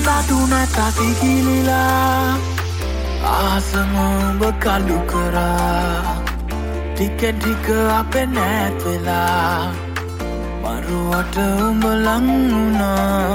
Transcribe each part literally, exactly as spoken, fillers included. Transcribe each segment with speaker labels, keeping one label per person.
Speaker 1: Atundaduna tatigilila Asama umba kalu kara Tiket tika ape net vela Maruwata umba languna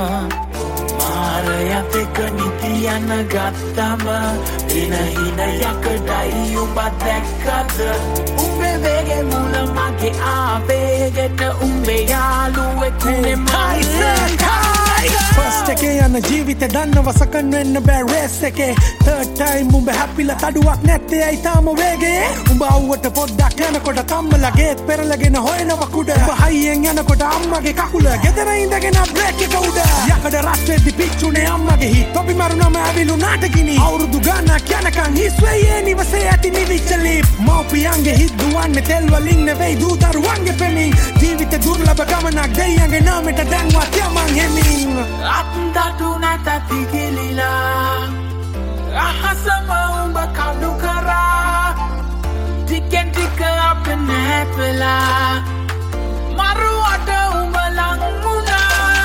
Speaker 1: Maraya teka nitiyana gattama Hina hina yakadai umba dekkada Umbe vege mula mage avegeta Umbe yaluwe kune maisa
Speaker 2: First එකේ යන ජීවිතේ දන්නව සකන් වෙන්න බෑ raise එකේ third time උඹ හැපිලා තඩුවක් නැත්තේ ඇයි තාම වේගේ උඹ අවුවට පොඩ්ඩක් යනකොට කම්මලා ගේත් පෙරලගෙන හොයනව කුඩ උඹ හයියෙන් යනකොට අම්මගේ කකුල ගෙදර ඉඳගෙන බ්‍රේක් එක උඩ යකඩ රත් වෙද්දි පිච්චුනේ අම්මගේ හිත තොපි මරුනම ඇවිලුනාට ගිනි අවුරුදු ගානක් යනකන් හිස්වෙයේ නිවසේ ඇති නිවිච්ච ලිප් මව්පියන්ගේ හිත් දුවන්නේ තෙල් වලින් නෙවෙයි දූ දරුවන්ගේ පෙමින් ජීවිතේ දුර්ලභ ගමනක් දෙයියන්ගේ නාමෙට දැන්වත් යමන් හෙමින්
Speaker 1: Atundaduna tatigilila Ahasama umba kalu kara Tiken tika ape net vela Maruwata umba languna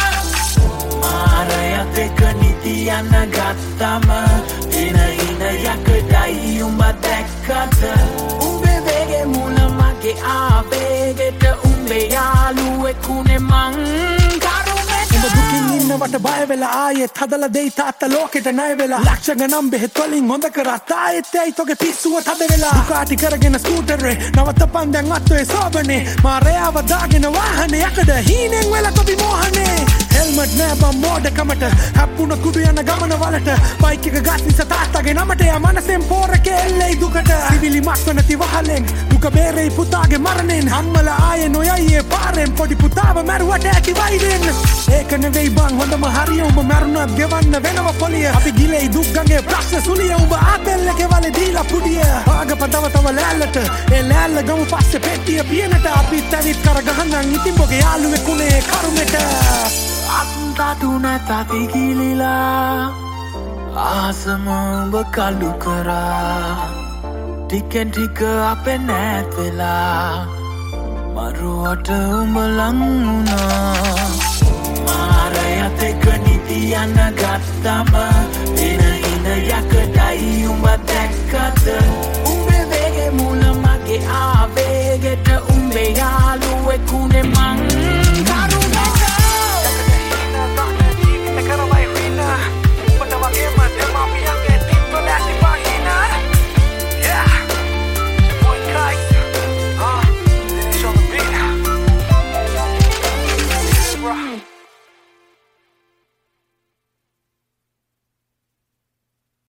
Speaker 1: Maraya teka nitiyana gattama Hina hina yakadai umba dekkada Umbe vege mula mage avegeta Umbe yaluwe kune mang
Speaker 2: වට බය වෙලා ආයෙත් හදලා දෙයි තාත්තා ලෝකෙට ණය වෙලා ලක්ෂ ගණන් බෙහෙත් වලින් හොඳ කරත් ආයෙත් ඇයි තෝගේ පිස්සුව තද වෙලා දුකාටි කරගෙන ස්කූටරේ නවත්තපන් දැන් අත්වේ සෝබනේ මාරයාව දාගෙන වාහනේ යකඩ හීනෙන් වෙලා කොබි මොහනේ හෙල්මට් නෑ බම් මෝඩකමට හැප්පුණ කුඩු යන ගමන වලට බයික් එක ගත් නිසා තාත්තාගේ නමට යා මනසෙන් පෝරකේ එල්ලෙයි දුකට සිවිලි මක්ක නැති වහලෙන් දුක බේරෙයි පුතාගේ මරණයෙන් අම්මලා ආයේ නොයයි පාරෙන් පොඩි පුතාව මරුවට ඇති වෛරෙන් ඒක නෙවෙයි බං හොඳම හරිය උඹ මරුණත් ගෙවන්න වෙනව පොලිය අපි ගිලෙයි දුක් ගඟේ ප්‍රශ්න සුලිය උඹ ආතල්ලක වල දීලා පුඩිය ආග පදව තව ලෑල්ලට ඒ ලෑල්ල ගමු පස්සේ පෙට්ටිය පියනට අපිත් ඇවිත් කර ගහන්න ඉතින් බොගේ යාළුවෙක් උනේ කරුමෙට
Speaker 1: Atundaduna tatigilila Asama umba kalu kara Tiken tika ape net vela Maruwata umba languna Maraya teka nitiyana gattama Hina hina yakadai umba dekkada Umbe vege mula mage avegeta Umbe yaluwe kune mang